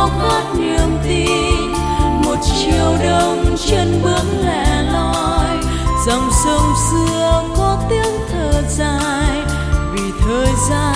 khao khát niềm tin. Một chiều đông chân bước lẻ loi, dòng sông xưa có tiếng thở dài vì thời gian